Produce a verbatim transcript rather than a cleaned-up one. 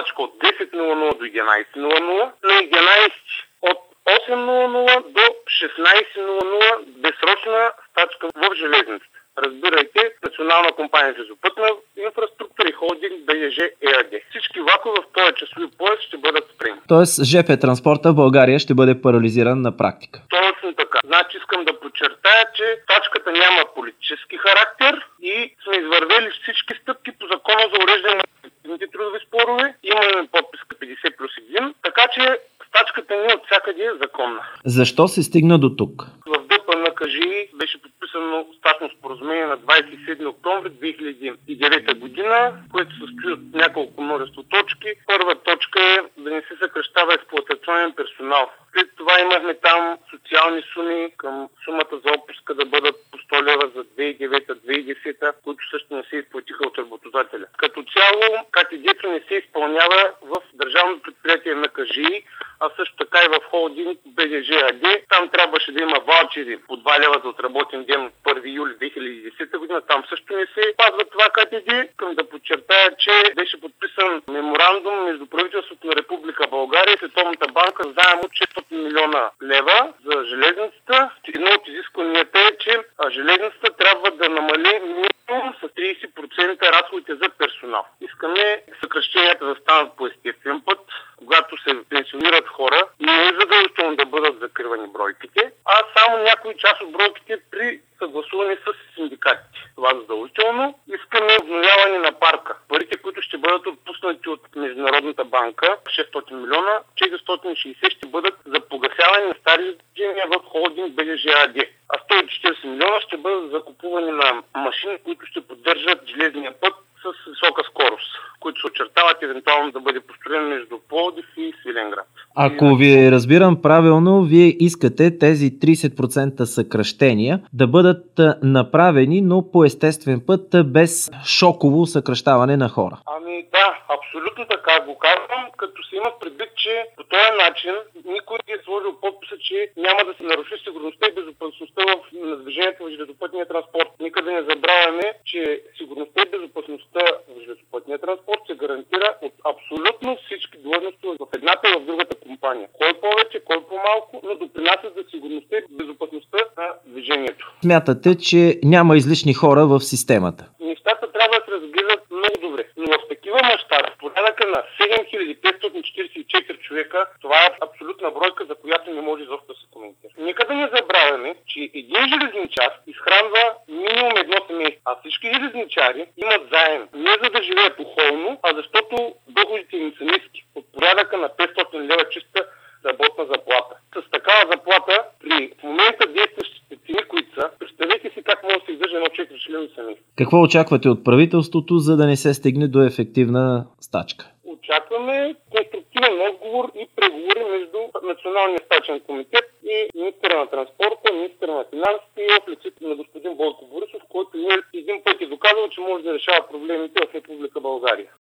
стачка от десет нула нула до единайсет нула нула, на единайсети от осем нула нула до шестнайсет нула нула безсрочна стачка в железницата. Разбирайте, Национална компания железопътна инфраструктура и холдинг БДЖ ЕАД. Всички влакове в този часови пояс ще бъдат спрени. Тоест ЖП транспорта в България ще бъде парализиран на практика. Точно така. Значи искам да подчертая, че стачката няма политически характер и сме извървели всички стъпки по закона за уреждане на колективните трудови спорове. Имаме подписка петдесет плюс един, така че стачката ни от всякъде е законна. Защо се стигна до тук? В ДП на КЖИ беше подписано стачно споразумение на двайсет и седми октомври две хиляди и девета година, което се състои от няколко множество точки. Първа точка е да не се съкращава експлоатационен персонал. След това имахме там социални суми към сумата за отпуска да бъдат по сто лева за две хиляди и девета - две хиляди и десета, които също не се изплатиха от работодателя. Като цяло, КТД-то не се изпълнява в държавното предприятие на КЖИ, а също така и в холдинг БДЖ АД. Там трябваше да има ваучери по два лева за отработен ден от първи юли две хиляди и десета година. Там също не се пазва това КТД. Искам да подчертая, че беше подписан меморандум между правителството на Република България и Световната банка за заем от шестстотин милиона лева за железницата. Едно от изискванията е, че железницата трябва да намали минимум с трийсет процента разходите за персонал. Искаме съкращенията да станат по естествен път, когато се пенсионират хора, не е задължително да бъдат закривани бройките, а само някои част от бройките при съгласуване с синдикатите. Това е задължително. Искаме обновяване на парка. Парите, които ще бъдат отпуснати от Международната банка, шестстотин милиона, четиристотин и шейсет ще бъдат за погасяване на стари задължения в холдинг БДЖ АД. А сто и четирийсет милиона ще бъдат за купуване на машини, които ще поддържат железния път с висока скорост, които се очертават евентуално да бъде построен между Пловдив и Свиленград. Ако ви разбирам правилно, вие искате тези трийсет процента съкращения да бъдат направени, но по естествен път, без шоково съкращаване на хора. Ами да, абсолютно така го казвам, като се има предвид, че по този начин никой не е сложил подписа, че няма да се наруши сигурността и безопасността в движението в железопътния транспорт. Нека да не забравяме, че сигурността и безопасността в железопътния транспорт се гарантира от абсолютно всички длъжности в едната и в другата компания. Кой повече, кой по-малко, но допринасят за сигурността и безопасността на движението. Смятате, че няма излишни хора в системата? Нещата трябва да се разгледат много добре, но в такива мащаби, порядъка на седем хиляди петстотин четирийсет и четири човека, това е абсолютна бройка, за която не може изобщо да се коментира. Нека да не забравяме, че един железничар изхранва минимум едно семейство, а всички железничари имат заем не за да живеят похолно, а защото доходите им са ниски, от порядъка на петстотин лева чиста работна заплата. С такава заплата, при в момента действащите цени, които са, представете си как може да се издържа едно четиричленно семейство. Какво очаквате от правителството, за да не се стигне до ефективна стачка? Очакваме конструктивен отговор и преговори между Националния стачен комитет и министъра на транспорта, министъра на финансите и в лицето на господин Бойко Борисов, който един път е доказал, че може да решава проблемите в Република България.